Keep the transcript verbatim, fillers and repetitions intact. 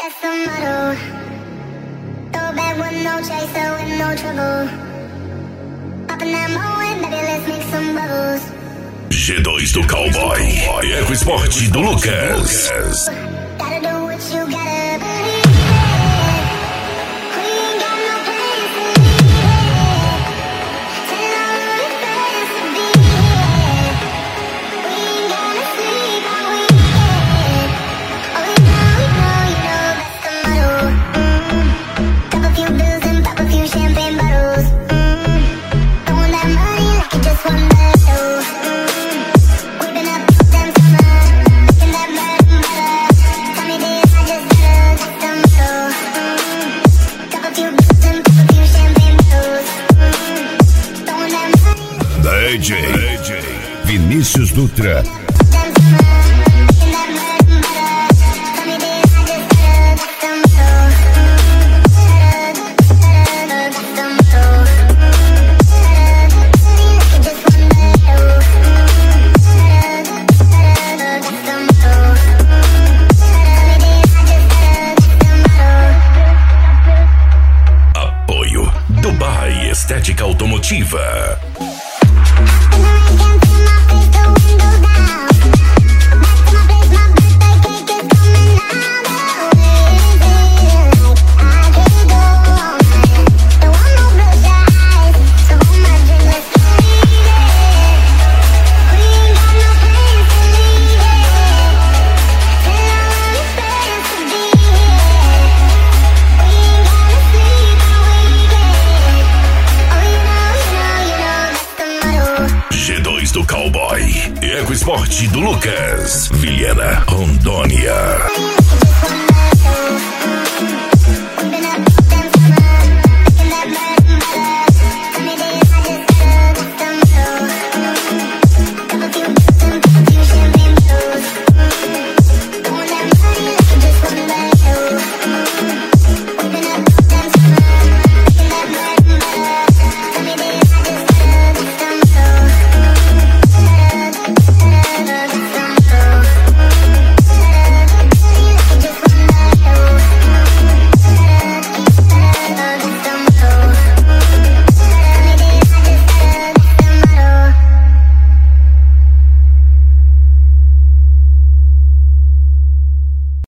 That's the motto. Go back with no chaser, with no trouble. Popping that moe, baby, let's make some bubbles. G dois do Cowboy e Eco Esporte do Lucas. Gotta do what you gotta believe. D J, D J Vinícius Dutra. Apoio Dubai Estética Automotiva. G dois do Cowboy e Eco Esporte do Lucas, Vilhena, Rondônia.